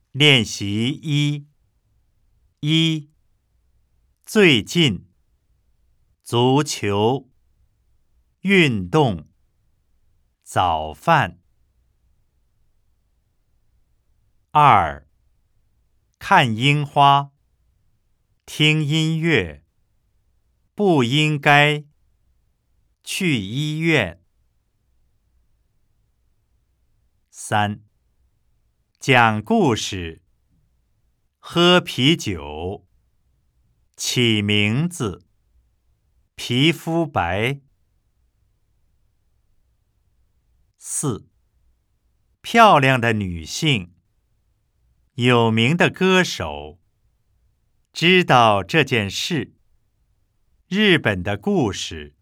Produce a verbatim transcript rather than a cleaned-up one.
练习一：一、最近，足球，运动，早饭。二、看樱花，听音乐，不应该，去医院。三、讲故事，喝啤酒，起名字，皮肤白。四、漂亮的女性，有名的歌手，知道这件事，日本的故事。